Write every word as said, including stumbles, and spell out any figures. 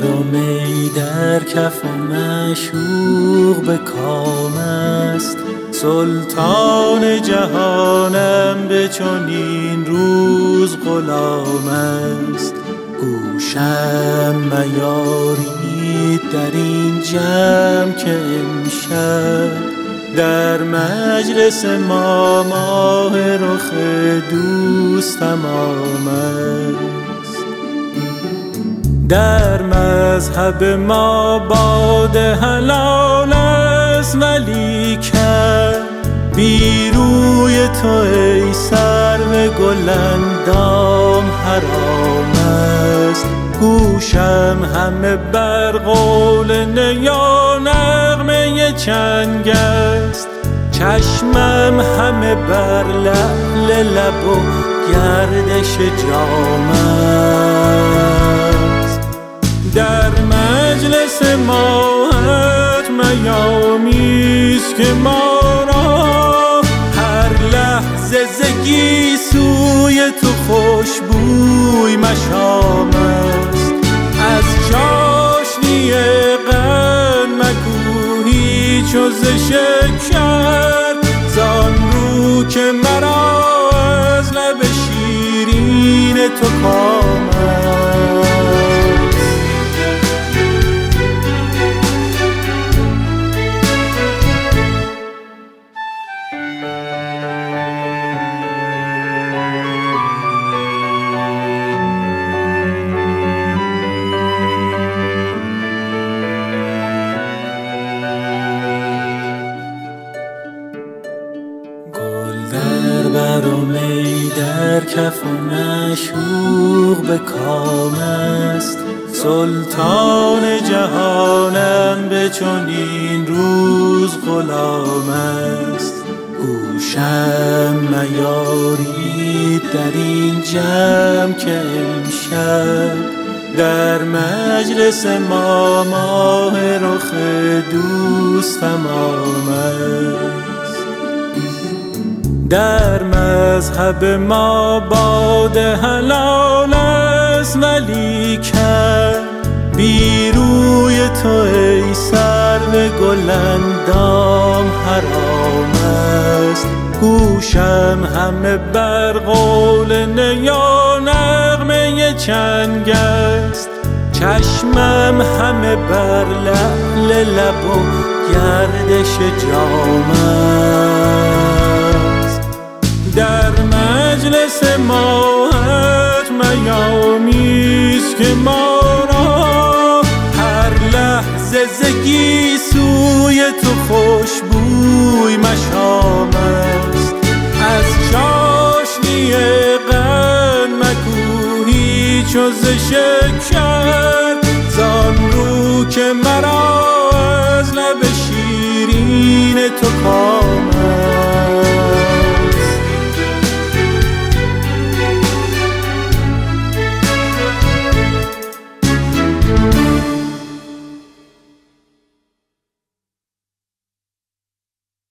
بر و می در کف و معشوق به کام است. سلطان جهانم به چنین روز غلام است. گوشم میارید در این جمع که امشب در مجلس ما ماه رخ دوستم آمد. در مذهب ما باده حلال است، ولیکن بی روی تو ای سرو گل اندام حرام است. گوشم همه بر قول نیا نغمه چنگ است. چشمم همه بر لعل لب و گردش جام است. در مجلس ما میامیست که ما را هر لحظه ز گیسوی تو خوشبوی مشام است. از چاشنی قند مگو هیچ و ز شکر، زان رو که مرا از لب شیرین تو کام است. بر و می در کف و معشوق به کام است. سلطان جهانم به چنین روز غلام است. گوشم میارید در این جمع که امشب در مجلس ما ماه رخ دوستم آمد. در مذهب ما باده حلال است، ولیکن بی روی تو ای سرو گل اندام حرام است. گوشم همه بر قول نیا نغمه چنگ است. چشمم همه بر لعل لب و گردش جام است. در مجلس ما میامیست که ما را هر لحظه ز گیسوی تو خوشبوی مشام است. از چاشنی قند مگو هیچ و ز شکر، زان رو که مرا از لب شیرین تو کام